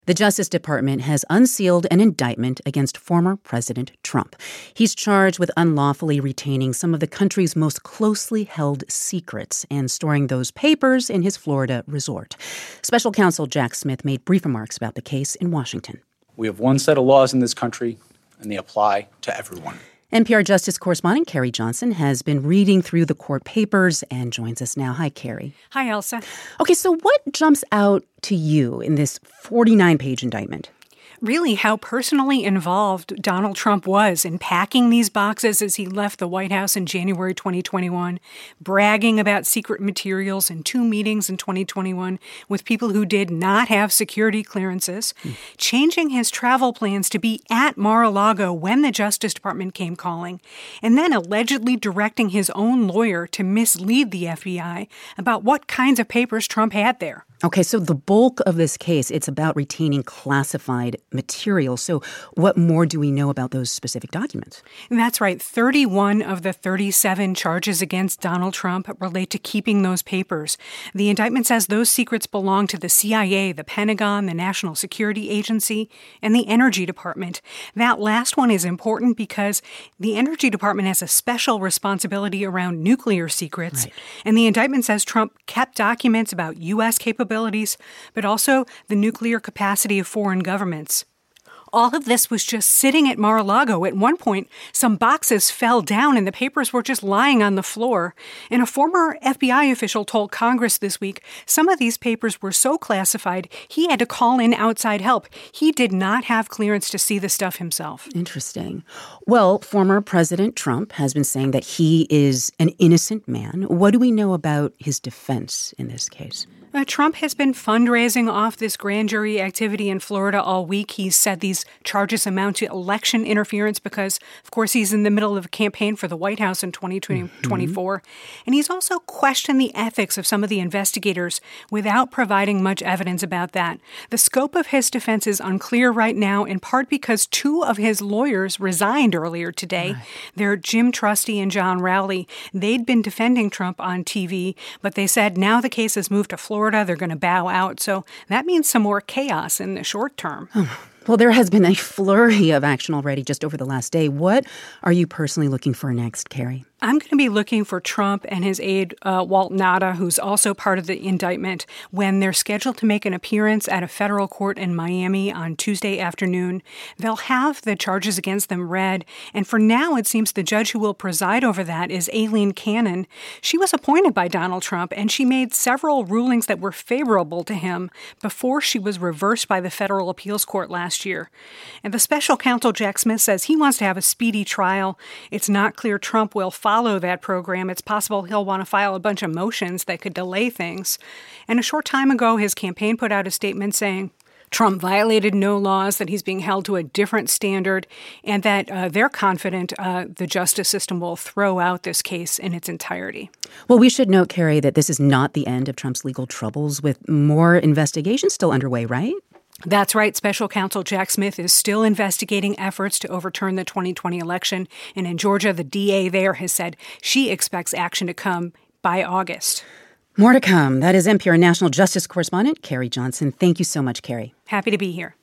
The Justice Department has unsealed an indictment against former President Trump. He's charged with unlawfully retaining some of the country's most closely held secrets and storing those papers in his Florida resort. Special counsel Jack Smith made brief remarks about the case in Washington. We have one set of laws in this country, and they apply to everyone. NPR Justice correspondent Carrie Johnson has been reading through the court papers and joins us now. Hi, Carrie. Hi, Elsa. Okay, so what jumps out to you in this 49-page indictment? Really, how personally involved Donald Trump was in packing these boxes as he left the White House in January 2021, bragging about secret materials in 2 meetings in 2021 with people who did not have security clearances, changing his travel plans to be at Mar-a-Lago when the Justice Department came calling, and then allegedly directing his own lawyer to mislead the FBI about what kinds of papers Trump had there. Okay, so the bulk of this case, it's about retaining classified material. So what more do we know about those specific documents? That's right. 31 of the 37 charges against Donald Trump relate to keeping those papers. The indictment says those secrets belong to the CIA, the Pentagon, the National Security Agency, and the Energy Department. That last one is important because the Energy Department has a special responsibility around nuclear secrets. Right. And the indictment says Trump kept documents about U.S. capabilities, but also the nuclear capacity of foreign governments. All of this was just sitting at Mar-a-Lago. At one point, some boxes fell down and the papers were just lying on the floor. And a former FBI official told Congress this week some of these papers were so classified, he had to call in outside help. He did not have clearance to see the stuff himself. Interesting. Well, former President Trump has been saying that he is an innocent man. What do we know about his defense in this case? Trump has been fundraising off this grand jury activity in Florida all week. He's said these charges amount to election interference because, of course, he's in the middle of a campaign for the White House in 2024. And he's also questioned the ethics of some of the investigators without providing much evidence about that. The scope of his defense is unclear right now, in part because 2 of his lawyers resigned earlier today. Right. They're Jim Trusty and John Rowley. They'd been defending Trump on TV, but they said now the case has moved to Florida. They're going to bow out. So that means some more chaos in the short term. Well, there has been a flurry of action already just over the last day. What are you personally looking for next, Carrie? I'm going to be looking for Trump and his aide, Walt Nauta, who's also part of the indictment, when they're scheduled to make an appearance at a federal court in Miami on Tuesday afternoon. They'll have the charges against them read, and for now, it seems the judge who will preside over that is Aileen Cannon. She was appointed by Donald Trump, and she made several rulings that were favorable to him before she was reversed by the federal appeals court last year. And the special counsel, Jack Smith, says he wants to have a speedy trial. It's not clear Trump will follow that program. It's possible he'll want to file a bunch of motions that could delay things. And a short time ago, his campaign put out a statement saying Trump violated no laws, that he's being held to a different standard, and that they're confident the justice system will throw out this case in its entirety. Well, we should note, Carrie, that this is not the end of Trump's legal troubles, with more investigations still underway, right? That's right. Special counsel Jack Smith is still investigating efforts to overturn the 2020 election. And in Georgia, the DA there has said she expects action to come by August. More to come. That is NPR National Justice correspondent Carrie Johnson. Thank you so much, Carrie. Happy to be here.